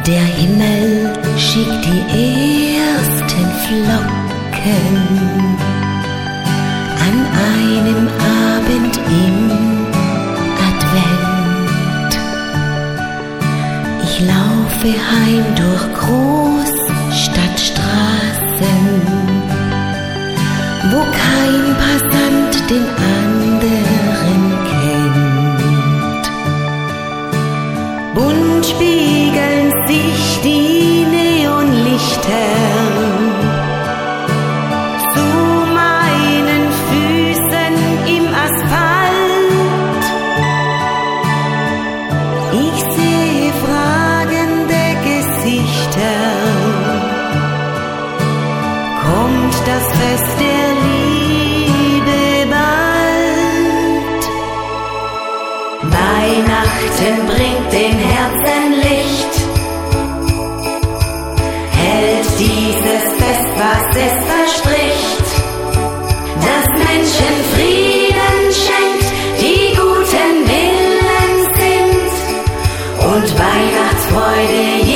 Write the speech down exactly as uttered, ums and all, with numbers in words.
Der Himmel schickt die ersten Flocken an einem Abend im Advent. Ich laufe heim durch Großstadtstraßen, wo kein Passant den anderen kennt. Bunt spiegeln sich die Neonlichter zu meinen Füßen im Asphalt. Ich sehe fragende Gesichter. Kommt das Fest der Liebe bald? Weihnachten bringt den Herzen Licht, hält dieses Fest, was es verspricht, dass Menschen Frieden schenkt, die guten Willens sind und Weihnachtsfreude